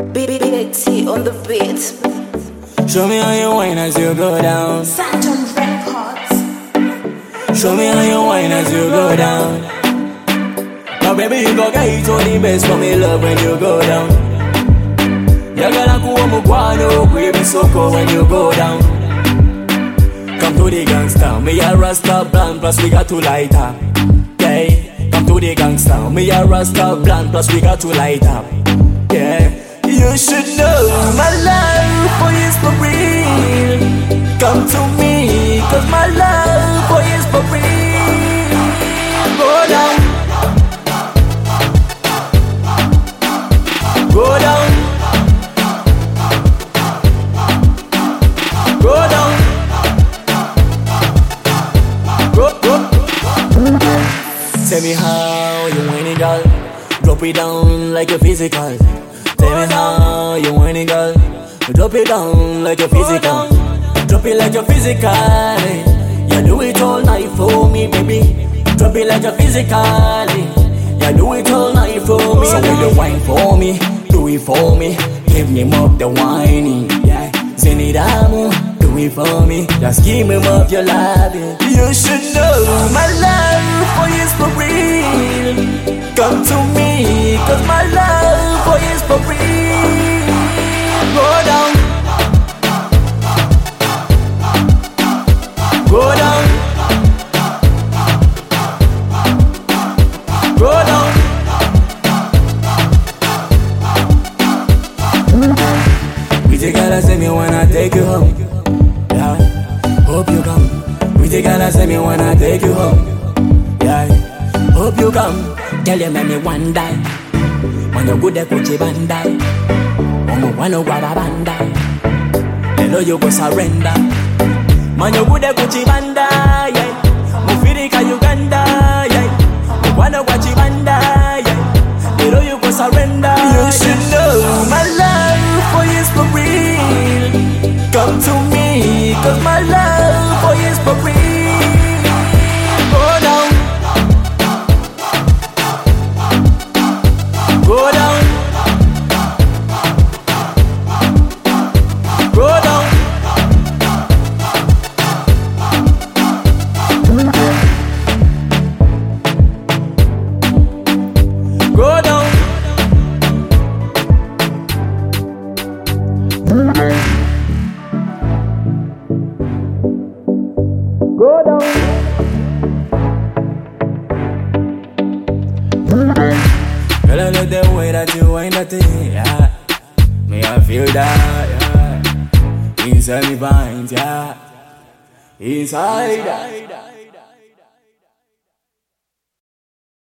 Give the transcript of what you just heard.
Big T on the beat. Show me how you whine as you go down. Saturn Records. Show me how you whine as you go down. Now baby you go get it all the best for me love when you go down. You gotta go home guano, baby so cold when you go down. Come to the gangsta, me a Rasta bland, plus we got to light up. Yeah, come to the gangsta, me a Rasta bland, plus we got to light up. Yeah, you should know my love for you is for real. Come to me, cause my love for you is for real. Go down, go down, go down, go. Tell me how you whining, girl. Drop it down like a physical. Tell me how you whining, girl. Drop it down like a physical. Drop it like a physical. You do it all night for me, baby. Drop it like a physical. You do it all night for me. So will you whine for me? Do it for me. Give me up the whining. Yeah, Zenidamu. Do it for me. Just give me up your loving. You should know my love for you is for real. Come to me, cause my love for you is for real. Go down, go down, go down. We together say me wanna take you home. Yeah, hope you come. We together say me wanna take you home. Yeah, hope you come. Tell you make me one die. When you go there, Gucci bandai. When you grab a bandai, hello you go surrender. Man you go there, Gucci bandai. Yeah, Mufirika Uganda. Yeah, when you Gucci bandai. Yeah, hello you go surrender. You should know my love for you is for real. Come to me, cause my love for you is for real. Go down, go down, go down, go down. Go down. Girl, I love the way that you wind that thing, yeah. Me I feel that, yeah. Inside me vines, yeah. Inside that.